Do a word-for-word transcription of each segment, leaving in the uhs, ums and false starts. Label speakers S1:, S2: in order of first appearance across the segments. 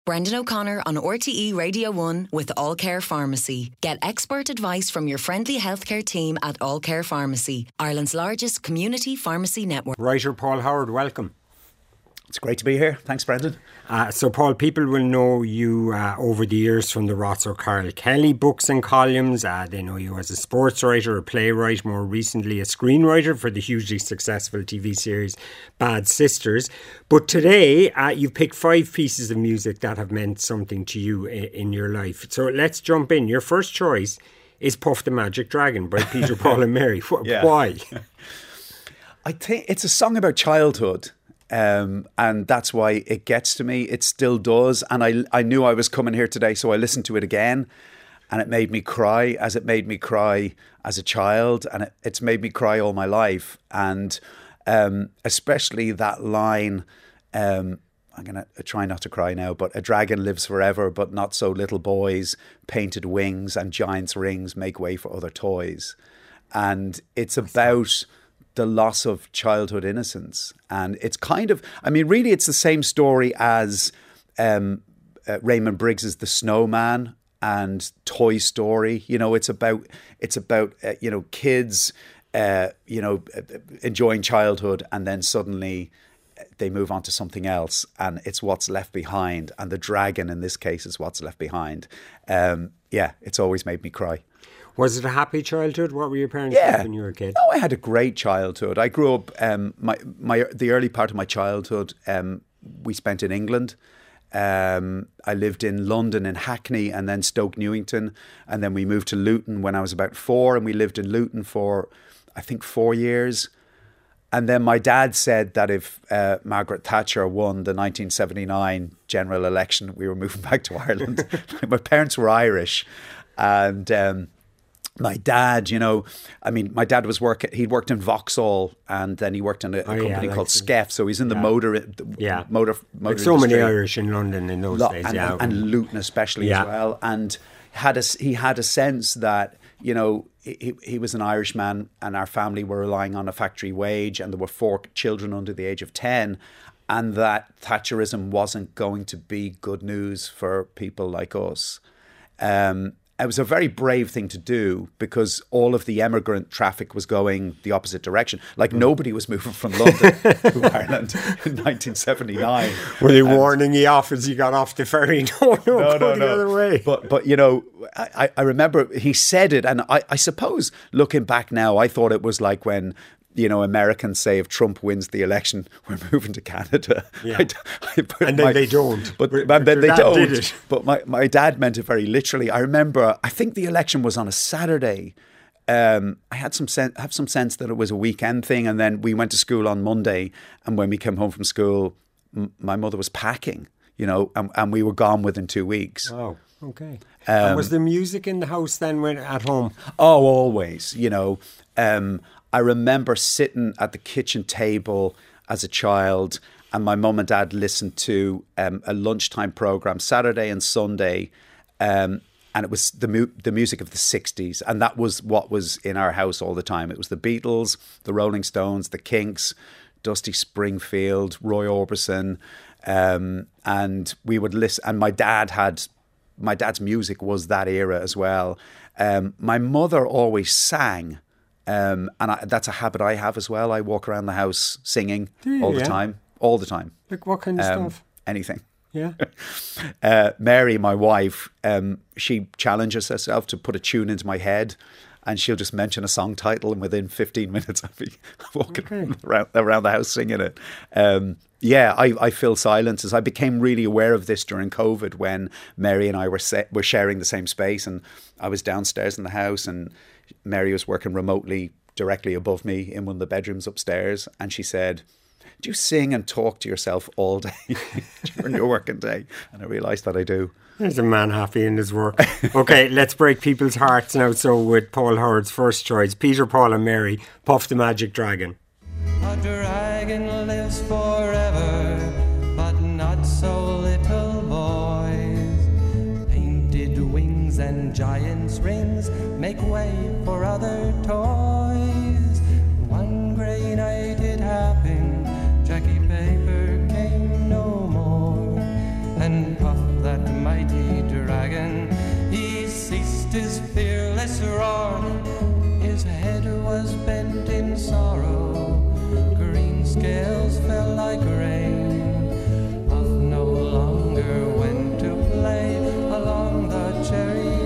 S1: Brendan O'Connor on R T E Radio one with All Care Pharmacy. Get expert advice from your friendly healthcare team at All Care Pharmacy, Ireland's largest community pharmacy network.
S2: Writer Paul Howard, welcome.
S3: It's great to be here. Thanks, Brendan.
S2: Uh, so, Paul, people will know you uh, over the years from the Ross O'Carroll Kelly books and columns. Uh, they know you as a sports writer, a playwright, more recently a screenwriter for the hugely successful T V series Bad Sisters. But today, uh, you've picked five pieces of music that have meant something to you in, in your life. So let's jump in. Your first choice is Puff the Magic Dragon by Peter, Paul and Mary.
S3: Yeah.
S2: Why?
S3: I think it's a song about childhood. Um, and that's why it gets to me. It still does. And I, I knew I was coming here today, so I listened to it again. And it made me cry as it made me cry as a child. And it, it's made me cry all my life. And um, especially that line, um, I'm going to try not to cry now, but a dragon lives forever, but not so little boys. Painted wings and giant's rings make way for other toys. And it's about the loss of childhood innocence. And it's kind of, I mean, really, it's the same story as um, uh, Raymond Briggs's The Snowman and Toy Story. You know, it's about, it's about uh, you know, kids, uh, you know, enjoying childhood, and then suddenly they move on to something else, and it's what's left behind. And the dragon in this case is what's left behind. Um, yeah, it's always made me cry.
S2: Was it a happy childhood? What were your parents
S3: yeah.
S2: like when you were a kid?
S3: No, I had a great childhood. I grew up, um, my, my the early part of my childhood, um, we spent in England. Um, I lived in London, in Hackney, and then Stoke Newington. And then we moved to Luton when I was about four, and we lived in Luton for, I think, four years. And then my dad said that if uh, Margaret Thatcher won the nineteen seventy-nine general election, we were moving back to Ireland. My parents were Irish. And Um, My dad, you know, I mean, my dad was working, he worked in Vauxhall, and then he worked in a, a oh, company yeah, like called Skeff. So he's in the
S2: yeah.
S3: motor, the
S2: yeah.
S3: motor, motor
S2: like so
S3: industry.
S2: many Irish in London in those
S3: Lo-
S2: days,
S3: and,
S2: yeah.
S3: And, and Luton especially
S2: yeah.
S3: as well. And had a, he had a sense that, you know, he, he was an Irishman, and our family were relying on a factory wage, and there were four children under the age of ten. And that Thatcherism wasn't going to be good news for people like us. Um It was a very brave thing to do, because all of the emigrant traffic was going the opposite direction. Like nobody was moving from London to Ireland in nineteen seventy-nine.
S2: Were they
S3: and
S2: warning you off as you got off the ferry? No, no,
S3: no,
S2: go
S3: no,
S2: the
S3: no.
S2: other way.
S3: But, but you know, I, I remember he said it, and I, I suppose looking back now, I thought it was like when, you know, Americans say if Trump wins the election, we're moving to Canada.
S2: Yeah.
S3: I, I
S2: and then
S3: my,
S2: they don't.
S3: But,
S2: but,
S3: but then they don't.
S2: Did it.
S3: But my, my dad meant it very literally. I remember, I think the election was on a Saturday. Um, I had some sen- have some sense that it was a weekend thing. And then we went to school on Monday. And when we came home from school, m- my mother was packing, you know, and, and we were gone within two weeks.
S2: Oh, okay.
S3: Um,
S2: and was there music in the house then when at home?
S3: Oh, always, you know. Um, I remember sitting at the kitchen table as a child, and my mum and dad listened to um, a lunchtime program Saturday and Sunday, um, and it was the mu- the music of the sixties, and that was what was in our house all the time. It was the Beatles, the Rolling Stones, the Kinks, Dusty Springfield, Roy Orbison, um, and we would listen. And my dad had my dad's music was that era as well. Um, my mother always sang. Um, and I, that's a habit I have as well. I walk around the house singing
S2: you,
S3: all the
S2: yeah?
S3: time, all the time.
S2: Like what kind of
S3: um,
S2: stuff?
S3: Anything.
S2: Yeah.
S3: uh, Mary, my wife, um, she challenges herself to put a tune into my head, and she'll just mention a song title, and within fifteen minutes I'll be walking okay. around, around the house singing it. Um, yeah, I, I fill silences. I became really aware of this during COVID when Mary and I were se- were sharing the same space, and I was downstairs in the house, and Mary was working remotely directly above me in one of the bedrooms upstairs, and she said, "Do you sing and talk to yourself all day during your working day?" And I realised that I do.
S2: There's a man happy in his work. Okay, let's break people's hearts now. So with Paul Howard's first choice, Peter, Paul and Mary, Puff the Magic Dragon.
S4: A dragon lives forever, but not so little boys. Painted wings and giant's rings make way for other toys. One grey night it happened, Jackie Paper came no more, and Puff, that mighty dragon, he ceased his fearless roar. His head was bent in sorrow, green scales fell like rain. Puff no longer went to play along the cherry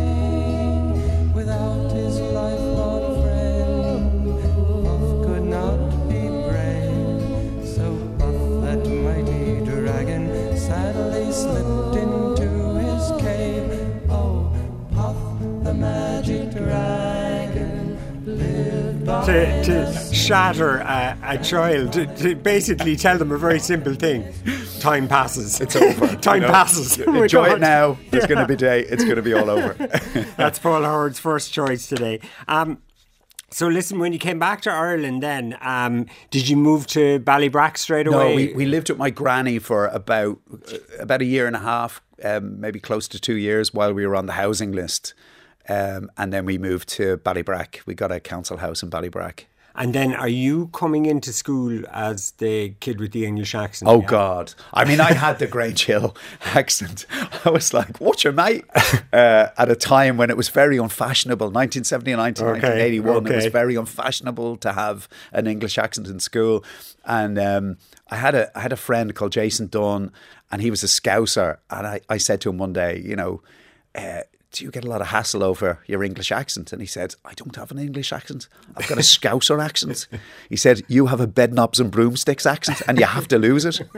S4: lane. Without his lifelong friend, Puff could not be brave. So Puff, that mighty dragon, sadly slipped into his cave. Oh, Puff, the magic dragon, lived by
S2: To, to
S4: the
S2: shatter a, a child, to, to basically tell them a very simple thing. Time passes.
S3: It's over.
S2: Time
S3: you know?
S2: passes. Oh my
S3: Enjoy
S2: God.
S3: it now. There's
S2: Yeah.
S3: going to be a day. It's going to be all over.
S2: That's Paul Howard's first choice today. Um, so listen, when you came back to Ireland then, um, did you move to Ballybrack straight away?
S3: No, we, we lived with my granny for about uh, about a year and a half, um, maybe close to two years while we were on the housing list. Um, and then we moved to Ballybrack. We got a council house in Ballybrack.
S2: And then are you coming into school as the kid with the English accent?
S3: Oh,
S2: Yeah.
S3: God. I mean, I had the Grange Hill accent. I was like, what's your mate? Uh, at a time when it was very unfashionable. nineteen seventy-nine to
S2: Okay,
S3: nineteen eighty-one, it was
S2: okay.
S3: very unfashionable to have an English accent in school. And um, I had a I had a friend called Jason Dunn, and he was a Scouser. And I, I said to him one day, you know, uh, do you get a lot of hassle over your English accent? And he said, I don't have an English accent. I've got a Scouser accent. He said, you have a bedknobs and broomsticks accent and you have to lose it.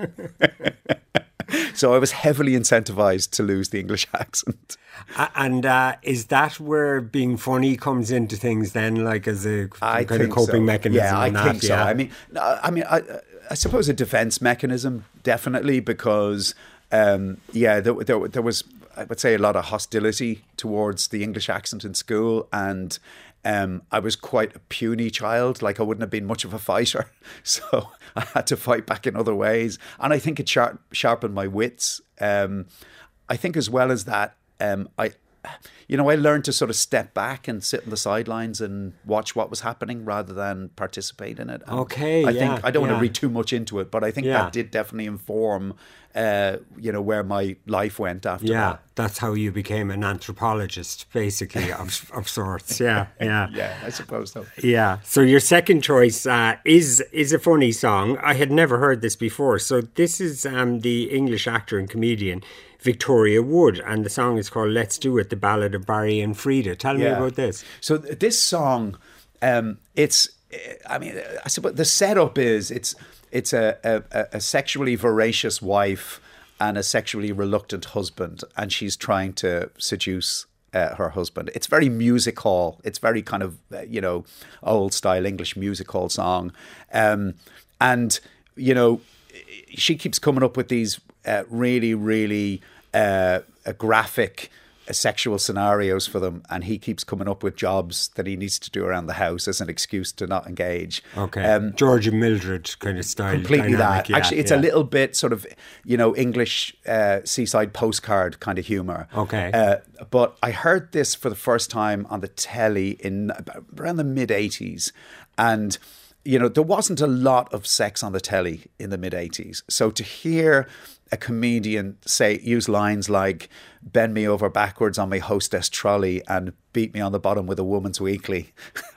S3: So I was heavily incentivized to lose the English accent.
S2: A- And uh, is that where being funny comes into things then, like as a
S3: I
S2: kind of
S3: think
S2: coping
S3: so.
S2: mechanism?
S3: Yeah, I
S2: and that,
S3: think so.
S2: yeah?
S3: I mean, no, I mean, I, I suppose a defense mechanism, definitely, because, um, yeah, there, there, there was, I would say, a lot of hostility towards the English accent in school, and um, I was quite a puny child. Like, I wouldn't have been much of a fighter, so I had to fight back in other ways. And I think it sharp, sharpened my wits. Um, I think as well as that, um, I, you know, I learned to sort of step back and sit on the sidelines and watch what was happening rather than participate in it. And
S2: Okay,
S3: I
S2: yeah,
S3: think I don't want
S2: yeah.
S3: to read too much into it, but I think
S2: Yeah.
S3: that did definitely inform, uh, you know, where my life went after
S2: Yeah,
S3: that.
S2: that's how you became an anthropologist, basically, of, of sorts. Yeah, yeah.
S3: Yeah, I suppose so.
S2: Yeah. So your second choice uh, is is a funny song. I had never heard this before. So this is um, the English actor and comedian Victoria Wood, and the song is called "Let's Do It," the ballad of Barry and Frida. Tell me
S3: Yeah.
S2: about this.
S3: So th- this song, um, it's, I mean, I suppose the setup is it's it's a, a, a sexually voracious wife and a sexually reluctant husband, and she's trying to seduce uh, her husband. It's very music hall. It's very kind of, uh, you know, old style English music hall song. Um, and, you know, she keeps coming up with these uh, really, really uh, uh, graphic uh, sexual scenarios for them, and he keeps coming up with jobs that he needs to do around the house as an excuse to not engage.
S2: Okay.
S3: Um,
S2: George and Mildred kind of style.
S3: completely
S2: dynamic,
S3: that.
S2: yeah,
S3: Actually, it's
S2: yeah.
S3: a little bit sort of, you know, English uh, seaside postcard kind of humour.
S2: Okay.
S3: Uh, but I heard this for the first time on the telly in about- around the mid eighties, and you know, there wasn't a lot of sex on the telly in the mid eighties. So to hear a comedian say, use lines like bend me over backwards on my hostess trolley and beat me on the bottom with a woman's weekly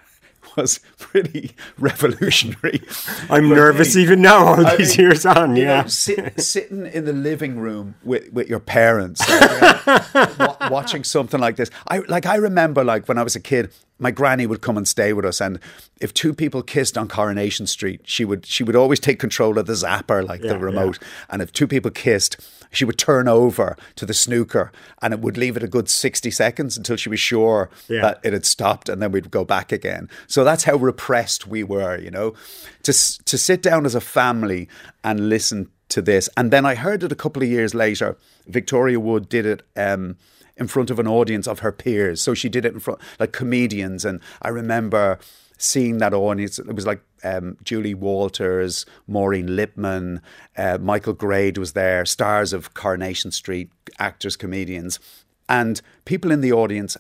S3: was pretty revolutionary.
S2: I'm
S3: But
S2: nervous
S3: me-
S2: even now, all
S3: I
S2: these
S3: mean,
S2: years on.
S3: you know,
S2: Yeah.
S3: sit, sitting in the living room with, with your parents, like, you know, wa- watching something like this. I like. I remember, like when I was a kid, my granny would come and stay with us, and if two people kissed on Coronation Street, she would she would always take control of the zapper, like
S2: Yeah,
S3: the remote. And if two people kissed, she would turn over to the snooker, and it would leave it a good sixty seconds until she was sure
S2: Yeah.
S3: that it had stopped, and then we'd go back again. So that's how repressed we were, you know, to s- to sit down as a family and listen to this. And then I heard it a couple of years later. Victoria Wood did it um, in front of an audience of her peers. So she did it in front, like comedians. And I remember seeing that audience. It was like um, Julie Walters, Maureen Lipman, uh, Michael Grade was there, stars of Coronation Street, actors, comedians. And people in the audience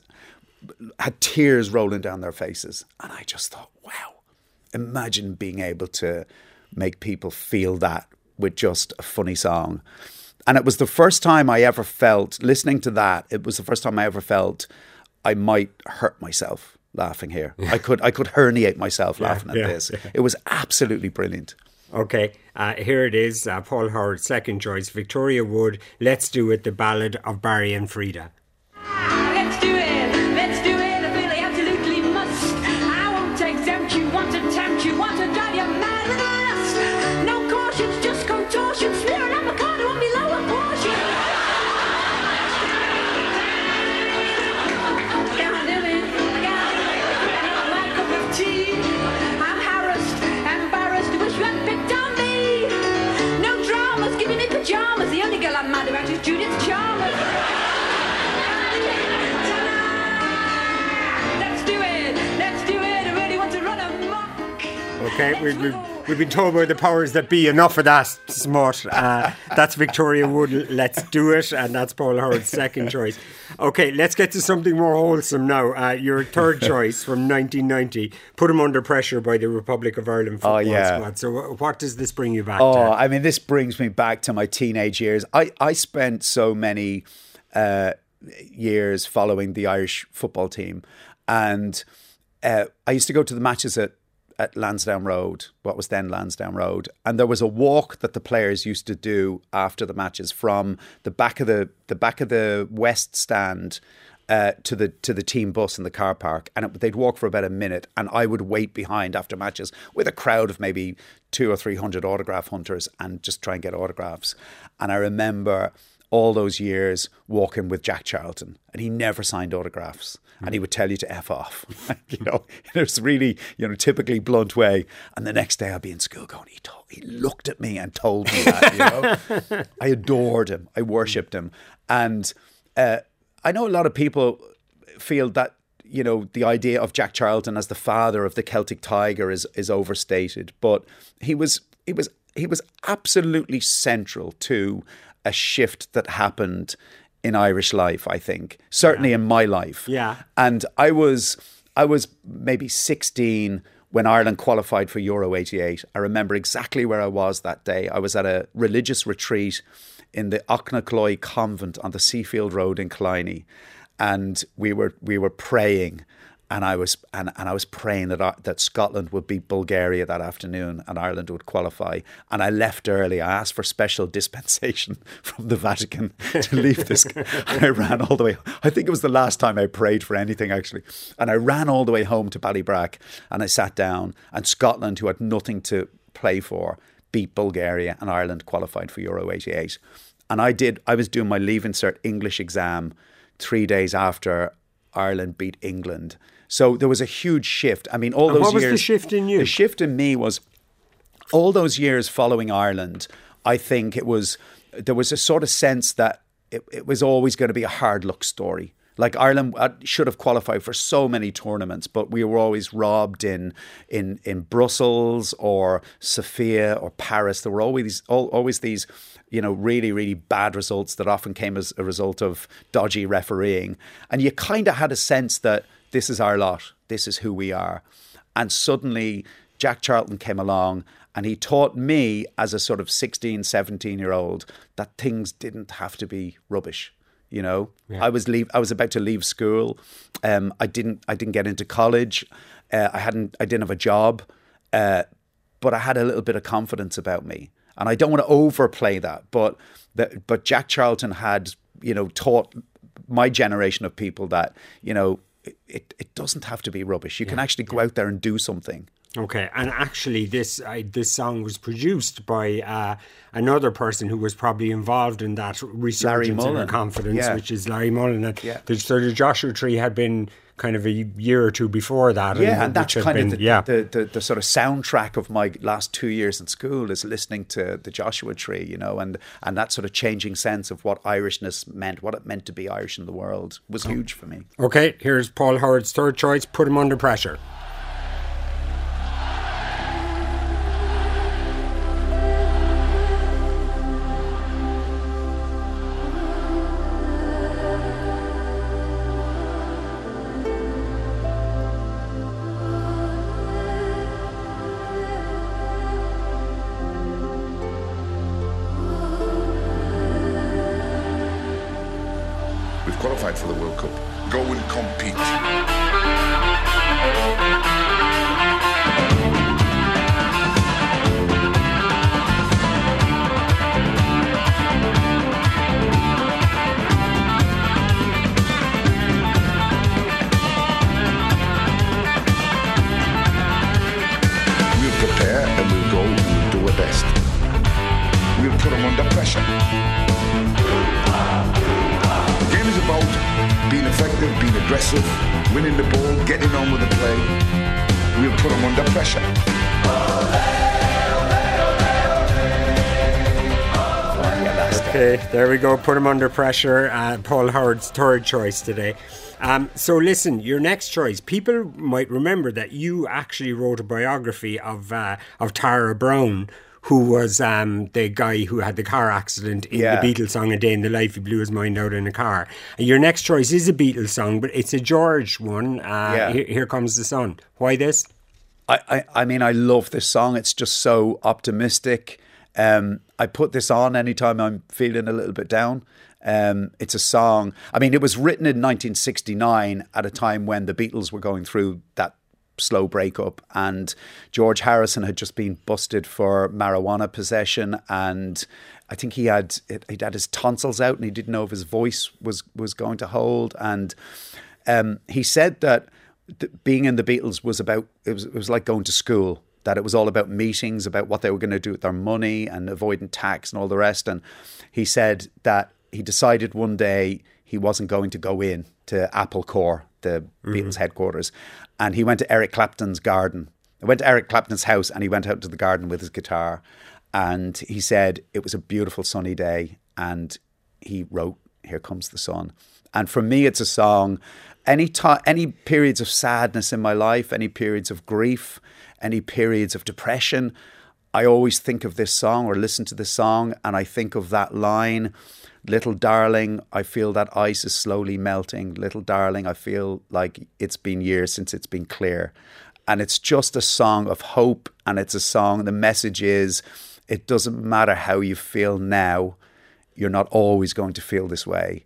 S3: had tears rolling down their faces. And I just thought, wow, imagine being able to make people feel that with just a funny song. And it was the first time I ever felt, listening to that, it was the first time I ever felt I might hurt myself laughing here. I could I could herniate myself laughing yeah, at yeah, this. Yeah. It was absolutely brilliant.
S2: Okay, uh, here it is, uh, Paul Howard's second choice, Victoria Wood, Let's Do It, the Ballad of Barry and Frida.
S5: Let's do it, let's do it, I really absolutely must. I won't exempt you, want to tempt you, want to drive you mad with lust. No cautions, just contortions, smear an avocado on me lower portion. Can't do it, can't do it, not my cup of tea. I'm harassed, embarrassed, wish you hadn't picked on me. No dramas, giving me pyjamas, the only girl I'm mad about is Judith Chalmers.
S2: Okay, we've, we've, we've been told by the powers that be, enough of that smut. Uh, that's Victoria Wood, Let's Do It, and that's Paul Howard's second choice. Okay, let's get to something more wholesome now. Uh, your third choice from nineteen ninety, Put 'Em Under Pressure by the Republic of Ireland football oh, yeah. squad. So what does this bring you back
S3: oh,
S2: to?
S3: Oh, I mean, this brings me back to my teenage years. I, I spent so many uh, years following the Irish football team, and uh, I used to go to the matches at at Lansdowne Road, what was then Lansdowne Road, and there was a walk that the players used to do after the matches from the back of the the back of the West Stand uh, to the to the team bus in the car park, and it, they'd walk for about a minute, and I would wait behind after matches with a crowd of maybe two or three hundred autograph hunters and just try and get autographs. And I remember all those years walking with Jack Charlton, and he never signed autographs. And he would tell you to F off, you know, in a really, you know, typically blunt way. And the next day I'd be in school going, he, told, he looked at me and told me that, you know. I adored him. I worshipped him. And uh, I know a lot of people feel that, you know, the idea of Jack Charlton as the father of the Celtic Tiger is is overstated. But he was he was he was absolutely central to a shift that happened in Irish life, I think, certainly yeah. in my life.
S2: Yeah.
S3: And I was I was maybe sixteen when Ireland qualified for Euro eighty-eight. I remember exactly where I was that day. I was at a religious retreat in the Ochnacloy convent on the Seafield Road in Killiney, and we were we were praying, and I was and, and I was praying that that Scotland would beat Bulgaria that afternoon and Ireland would qualify. And I left early. I asked for special dispensation from the Vatican to leave this. I ran all the way. I think it was the last time I prayed for anything, actually. And I ran all the way home to Ballybrack, and I sat down. And Scotland, who had nothing to play for, beat Bulgaria, and Ireland qualified for Euro eighty-eight. And I did. I was doing my Leave Insert English exam three days after Ireland beat England. So there was a huge shift. I mean, all
S2: and
S3: those
S2: what was
S3: years.
S2: the shift in you?
S3: The shift in me was all those years following Ireland. I think it was there was a sort of sense that it, it was always going to be a hard luck story. Like Ireland should have qualified for so many tournaments, but we were always robbed in in in Brussels or Sofia or Paris. There were always always these, you know, really, really bad results that often came as a result of dodgy refereeing. And you kind of had a sense that this is our lot. This is who we are. And suddenly Jack Charlton came along, and he taught me as a sort of sixteen, seventeen year old that things didn't have to be rubbish. You know, yeah. I was leave. I was about to leave school. Um, I didn't. I didn't get into college. Uh, I hadn't. I didn't have a job. Uh, but I had a little bit of confidence about me, and I don't want to overplay that. But the, but Jack Charlton had, you know, taught my generation of people that, you know, it it, it doesn't have to be rubbish. You yeah. can actually go out there and do something.
S2: Okay, and actually this uh, this song was produced by uh, another person who was probably involved in that resurgence in her confidence, yeah. which is Larry Mullen. And
S3: yeah.
S2: the, so the Joshua Tree had been kind of a year or two before that.
S3: Yeah,
S2: and,
S3: and that's kind
S2: been,
S3: of the,
S2: yeah.
S3: the, the, the sort of soundtrack of my last two years in school is listening to the Joshua Tree, you know, and, and that sort of changing sense of what Irishness meant, what it meant to be Irish in the world was huge for me.
S2: Okay, here's Paul Howard's third choice, Put 'Em Under Pressure.
S6: We've qualified for the World Cup. Go and compete. Prepare and we'll go and we'll do our best. We'll put them under pressure. The game is about being effective, being aggressive, winning the ball, getting on with the play. We'll put them under pressure.
S2: Okay, there we go. Put him under pressure. Uh, Paul Howard's third choice today. Um, so listen, your next choice. People might remember that you actually wrote a biography of uh, of Tara Brown, who was um, the guy who had the car accident in
S3: Yeah.
S2: the Beatles song "A Day in the Life." He blew his mind out in a car. And your next choice is a Beatles song, but it's a George one. Uh,
S3: Yeah.
S2: here, here Comes the Sun. Why this?
S3: I, I, I mean, I love this song. It's just so optimistic. Um, I put this on anytime I'm feeling a little bit down. Um, it's a song. I mean, it was written in nineteen sixty-nine at a time when the Beatles were going through that slow breakup, and George Harrison had just been busted for marijuana possession, and I think he had he'd had his tonsils out, and he didn't know if his voice was was going to hold. And um, he said that th- being in the Beatles was about it was it was like going to school. That it was all about meetings, about what they were going to do with their money and avoiding tax and all the rest. And he said that he decided one day he wasn't going to go in to Apple Corps, the mm-hmm. Beatles headquarters. And he went to Eric Clapton's garden. He went to Eric Clapton's house and he went out to the garden with his guitar. And he said it was a beautiful sunny day. And he wrote, "Here Comes the Sun." And for me, it's a song, any time, any periods of sadness in my life, any periods of grief, any periods of depression, I always think of this song or listen to this song and I think of that line, "Little darling, I feel that ice is slowly melting. Little darling, I feel like it's been years since it's been clear." And it's just a song of hope, and it's a song, the message is, it doesn't matter how you feel now, you're not always going to feel this way.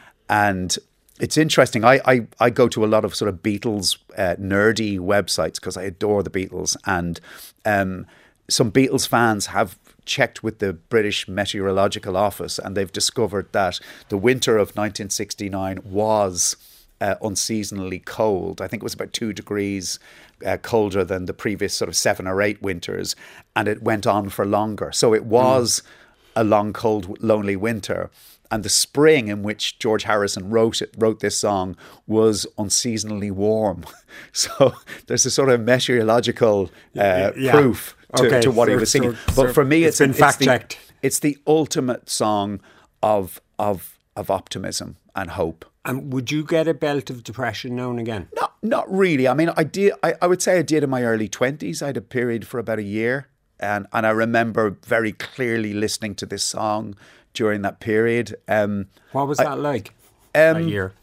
S3: And it's interesting. I, I, I go to a lot of sort of Beatles uh, nerdy websites because I adore the Beatles. And um, some Beatles fans have checked with the British Meteorological Office and they've discovered that the winter of nineteen sixty-nine was uh, unseasonably cold. I think it was about two degrees uh, colder than the previous sort of seven or eight winters. And it went on for longer. So it was mm. a long, cold, lonely winter. And the spring in which George Harrison wrote it, wrote this song was unseasonably warm. So there's a sort of meteorological uh, yeah. proof to, okay. to what so, he was singing. So, but so for me, it's,
S2: it's been fact
S3: the,
S2: checked.
S3: It's the ultimate song of of of optimism and hope.
S2: And would you get a belt of depression now and again?
S3: Not not really. I mean, I did. I, I would say I did in my early twenties. I had a period for about a year, and and I remember very clearly listening to this song during that period. Um,
S2: what was
S3: I,
S2: that like?
S3: Um,
S2: that year?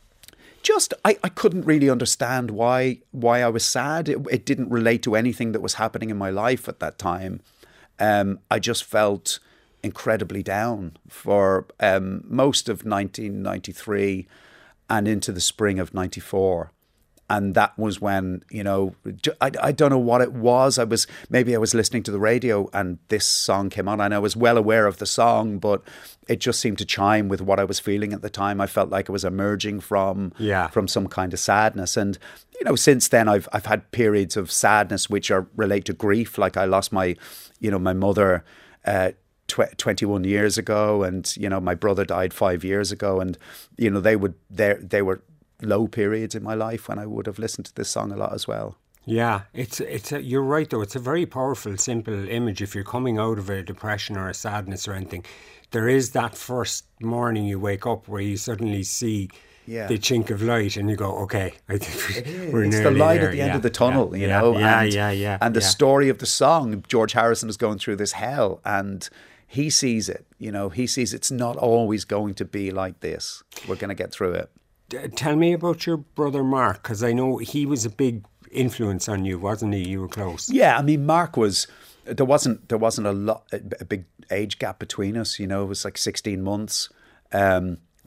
S3: Just, I, I couldn't really understand why why I was sad. It, it didn't relate to anything that was happening in my life at that time. Um, I just felt incredibly down for um, most of nineteen ninety-three and into the spring of ninety-four. And that was when, you know, I, I don't know what it was. I was, maybe I was listening to the radio and this song came on and I was well aware of the song, but it just seemed to chime with what I was feeling at the time. I felt like I was emerging from, yeah. from some kind of sadness. And, you know, since then I've, I've had periods of sadness which are relate to grief. Like I lost my, you know, my mother, uh, tw- twenty-one years ago. And, you know, my brother died five years ago. And, you know, they would, they they were, low periods in my life when I would have listened to this song a lot as well.
S2: Yeah, it's it's a, you're right though. It's a very powerful, simple image. If you're coming out of a depression or a sadness or anything, there is that first morning you wake up where you suddenly see yeah. the chink of light, and you go, "Okay, I think we're
S3: it's
S2: nearly
S3: the light
S2: there."
S3: at the end
S2: yeah,
S3: of the tunnel,
S2: yeah,
S3: you know.
S2: Yeah,
S3: and,
S2: yeah, yeah.
S3: And the
S2: yeah.
S3: story of the song, George Harrison is going through this hell, and he sees it. You know, he sees it's not always going to be like this. We're going to get through it.
S2: Tell me about your brother Mark, because I know he was a big influence on you, wasn't he? You were close.
S3: Yeah, I mean, Mark was. There wasn't. There wasn't a lot. A big age gap between us. You know, it was like sixteen months. Um,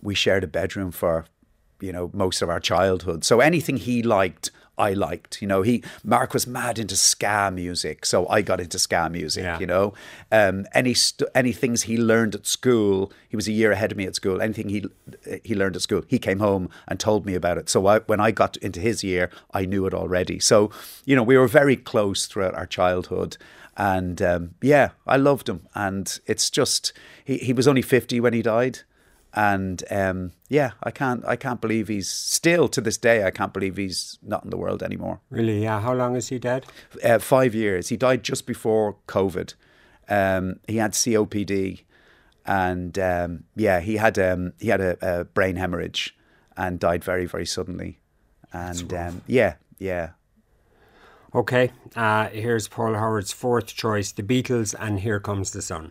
S3: we shared a bedroom for, you know, most of our childhood. So anything he liked, I liked. You know, he Mark was mad into ska music, so I got into ska music.
S2: Yeah.
S3: You know, um, any st- any things he learned at school, he was a year ahead of me at school. Anything he he learned at school, he came home and told me about it. So I, when I got into his year, I knew it already. So you know, we were very close throughout our childhood. And um, yeah, I loved him. And it's just he, he was only fifty when he died. And um, yeah, I can't I can't believe he's still to this day. I can't believe he's not in the world anymore.
S2: Really? Yeah. How long is he dead?
S3: Uh, five years. He died just before COVID. Um, he had C O P D, and um, yeah, he had um, he had a, a brain hemorrhage and died very very suddenly. And um, yeah, yeah.
S2: Okay. Uh, here's Paul Howard's fourth choice: The Beatles, and Here Comes the Sun.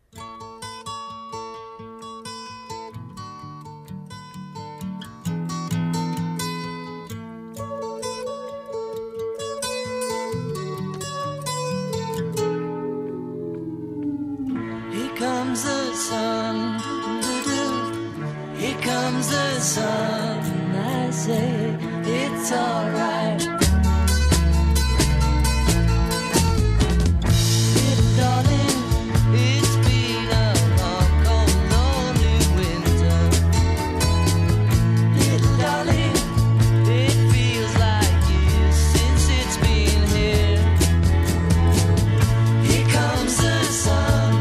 S4: Comes the sun, doo-doo-doo. Here comes the sun. I say it's alright. Little darling, it's been a long, cold, lonely winter. Little darling, it feels like years since it's been here. Here comes the sun.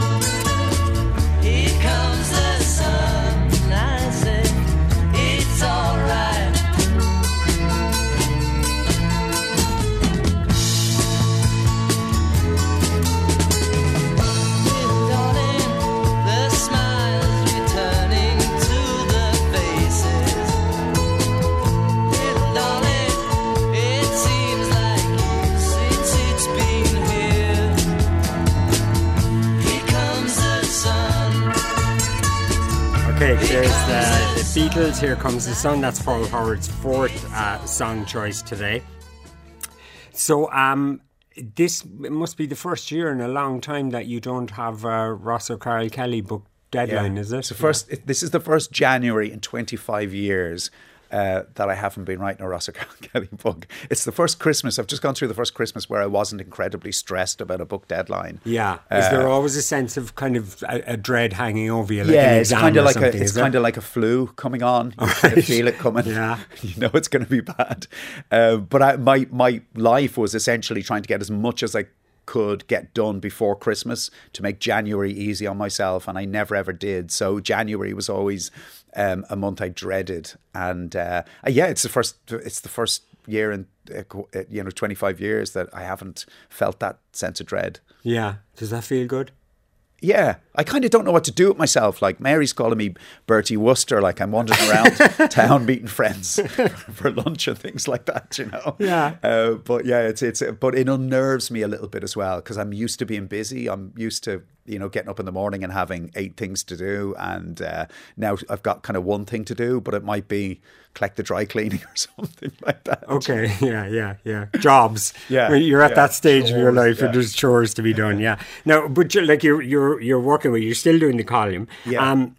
S2: There's uh, the Beatles, Here Comes the Sun. That's Paul Howard's fourth uh, song choice today. So um, this must be the first year in a long time that you don't have a Ross O'Carroll Kelly book deadline,
S3: yeah.
S2: is it?
S3: It's the first, it, this is the first January in twenty-five years uh, that I haven't been writing a Ross O'Carroll Kelly book. It's the first Christmas. I've just gone through the first Christmas where I wasn't incredibly stressed about a book deadline.
S2: Yeah. Is
S3: uh, there
S2: always a sense of kind of a, a dread hanging over you? Like
S3: yeah,
S2: an
S3: it's kind of like a,
S2: it's
S3: it's kind of like a flu coming on. You
S2: right.
S3: can feel it coming.
S2: Yeah.
S3: You know it's going to be bad. Uh, but I, my my life was essentially trying to get as much as I could get done before Christmas to make January easy on myself, and I never ever did. So January was always um, a month I dreaded, and uh, yeah, it's the first it's the first year in uh, you know twenty-five years that I haven't felt that sense of dread.
S2: Yeah, does that feel good?
S3: Yeah, I kind of don't know what to do with myself. Like Mary's calling me Bertie Wooster, like I'm wandering around town meeting friends for, for lunch and things like that, you know.
S2: Yeah.
S3: Uh, but yeah, it's it's but it unnerves me a little bit as well because I'm used to being busy. I'm used to you know getting up in the morning and having eight things to do, and uh, now I've got kind of one thing to do, but it might be collect the dry cleaning or something like that.
S2: Okay, yeah, yeah, yeah. Jobs.
S3: Yeah,
S2: you're at
S3: yeah.
S2: that stage
S3: Chores,
S2: of your life
S3: yeah.
S2: where there's chores to be done. Yeah. Now, but you're, like you're you're you're working with, you're still doing the column.
S3: Yeah.
S2: Um,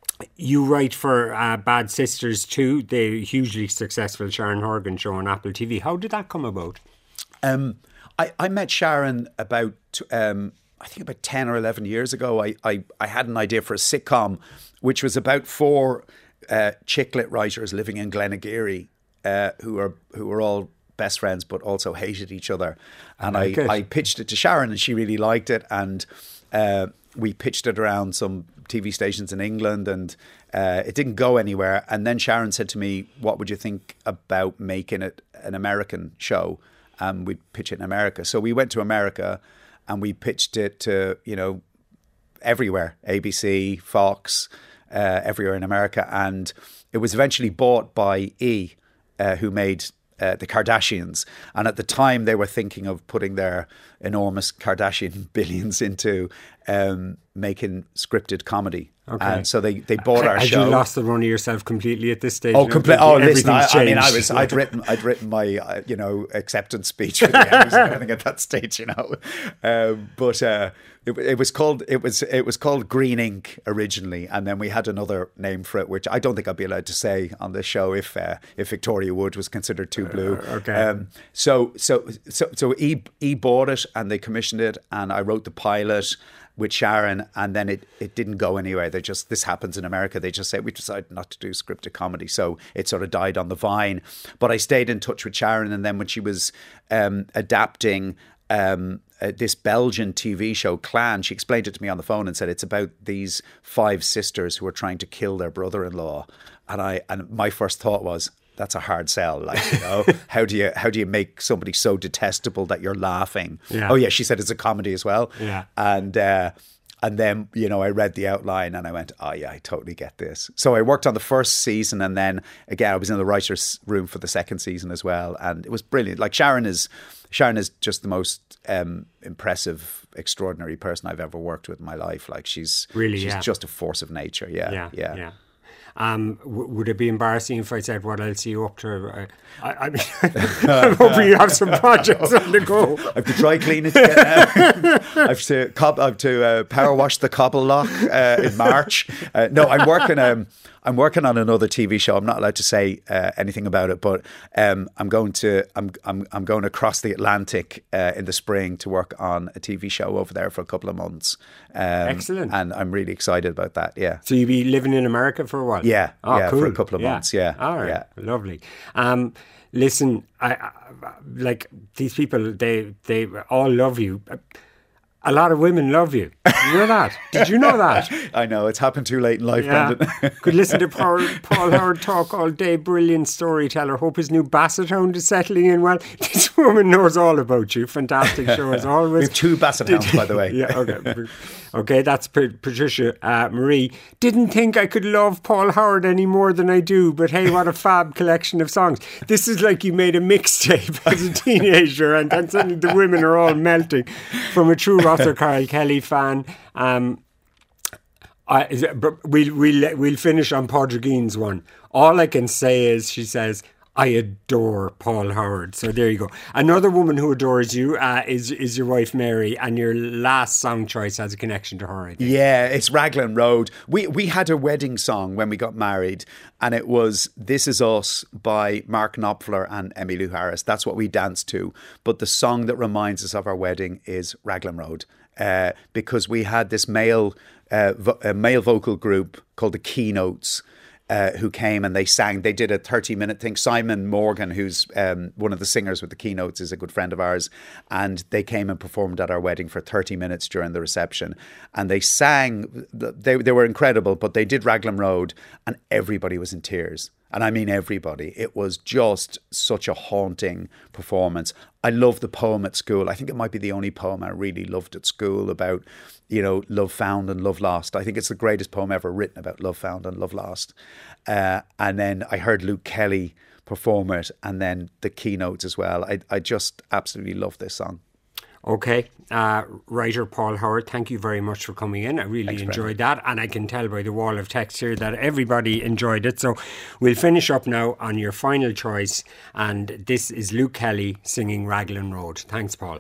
S2: you write for uh, Bad Sisters too, the hugely successful Sharon Horgan show on Apple T V. How did that come about?
S3: Um, I I met Sharon about um. I think about ten or eleven years ago. I, I, I had an idea for a sitcom, which was about four uh, chick-lit writers living in Glenageary uh, who are who were all best friends but also hated each other. And I, I, I pitched it to Sharon and she really liked it. And uh, we pitched it around some T V stations in England and uh, it didn't go anywhere. And then Sharon said to me, what would you think about making it an American show? And we'd pitch it in America. So we went to America and we pitched it to, you know, everywhere, A B C, Fox, uh, everywhere in America. And it was eventually bought by E, uh, who made uh, The Kardashians. And at the time, they were thinking of putting their enormous Kardashian billions into um, making scripted comedy.
S2: Okay.
S3: And so they, they bought our
S2: Had
S3: show.
S2: you lost the run of yourself completely at this stage?
S3: Oh, complete. Oh, listen. I,
S2: Everything's
S3: I mean, I
S2: changed.
S3: was. I'd written. I'd written my, uh, you know, acceptance speech for the Emmys and everything at that stage. You know, um, but uh, it, it was called. It was. It was called Green Ink originally, and then we had another name for it, which I don't think I'd be allowed to say on this show if uh, if Victoria Wood was considered too blue.
S2: Uh, okay.
S3: Um, so so so so he he bought it and they commissioned it, and I wrote the pilot with Sharon, and then it, it didn't go anywhere. They just, this happens in America. They just say, we decided not to do scripted comedy. So it sort of died on the vine. But I stayed in touch with Sharon. And then when she was um, adapting um, uh, this Belgian T V show, Clan, she explained it to me on the phone and said, it's about these five sisters who are trying to kill their brother-in-law. And I, and my first thought was, that's a hard sell. Like, you know, how do you how do you make somebody so detestable that you're laughing?
S2: Yeah.
S3: Oh yeah, she said it's a comedy as well.
S2: Yeah.
S3: And uh, and then, you know, I read the outline and I went, oh yeah, I totally get this. So I worked on the first season, and then again I was in the writers' room for the second season as well, and it was brilliant. Like Sharon is Sharon is just the most um, impressive, extraordinary person I've ever worked with in my life. Like she's
S2: Really,
S3: she's
S2: yeah.
S3: just a force of nature. Yeah,
S2: Yeah,
S3: yeah.
S2: yeah. Um, w- would it be embarrassing if I said what else are you up to? I, I mean, I'm hoping you have some projects on the go.
S3: I have to dry clean it. I have to cob, I have to uh, power wash the cobble lock uh, in March. Uh, no, I'm working. Um, I'm working on another T V show. I'm not allowed to say uh, anything about it, but um, I'm going to. I'm I'm I'm going across the Atlantic uh, in the spring to work on a T V show over there for a couple of months. Um,
S2: Excellent.
S3: And I'm really excited about that. Yeah.
S2: So you'll be living in America for a while?
S3: Yeah,
S2: Oh,
S3: yeah,
S2: cool.
S3: for a couple of
S2: Yeah.
S3: months. Yeah.
S2: All right.
S3: Yeah.
S2: Lovely. Um, listen, I, I like these people. They they all love you. A lot of women love you. You know that? Did you know that?
S3: I know it's happened too late in life,
S2: Yeah.
S3: Brendan.
S2: Could listen to Paul, Paul Howard talk all day. Brilliant storyteller. Hope his new Basset Hound is settling in well. This woman knows all about you. Fantastic show as always.
S3: We have two Basset Hounds, by the way.
S2: Yeah, okay. Okay, that's P- Patricia uh, Marie. Didn't think I could love Paul Howard any more than I do, but hey, what a fab collection of songs. This is like you made a mixtape as a teenager, and then suddenly the women are all melting. From a true Rother Carl Kelly fan. Um, I, is it- but we'll, we'll, we'll finish on Podrigine's one. All I can say is, she says, I adore Paul Howard. So there you go. Another woman who adores you uh, is is your wife Mary, and your last song choice has a connection to her, I think.
S3: Yeah, it's Raglan Road. We we had a wedding song when we got married, and it was This Is Us by Mark Knopfler and Emmylou Harris. That's what we danced to. But the song that reminds us of our wedding is Raglan Road, uh, because we had this male uh, vo- a male vocal group called the Keynotes, Uh, who came and they sang. They did a thirty minute thing. Simon Morgan, who's um, one of the singers with the Keynotes, is a good friend of ours. And they came and performed at our wedding for thirty minutes during the reception. And they sang, they, they were incredible, but they did Raglan Road and everybody was in tears. And I mean everybody. It was just such a haunting performance. I loved the poem at school. I think it might be the only poem I really loved at school about, you know, love found and love lost. I think it's the greatest poem ever written about love found and love lost. Uh, and then I heard Luke Kelly perform it, and then the Keynotes as well. I, I just absolutely love this song.
S2: Okay. Uh, writer Paul Howard, thank you very much for coming in. I really
S3: Thanks,
S2: enjoyed that. And I can tell by the wall of text here that everybody enjoyed it. So we'll finish up now on your final choice. And this is Luke Kelly singing Raglan Road. Thanks, Paul.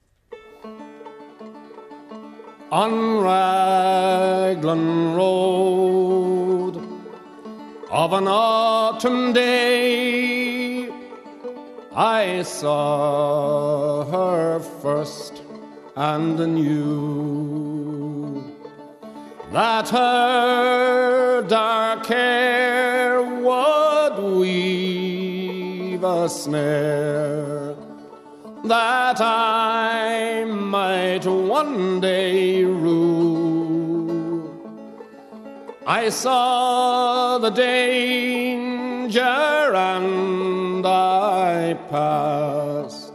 S7: On Raglan Road of an autumn day, I saw her first and knew that her dark hair would weave a snare that I might one day rue. I saw the danger and I passed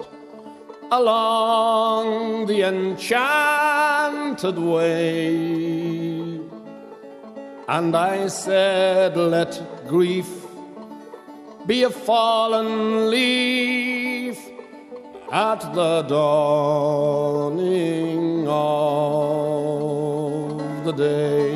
S7: along the enchanted way, and I said, let grief be a fallen leaf at the dawning of the day.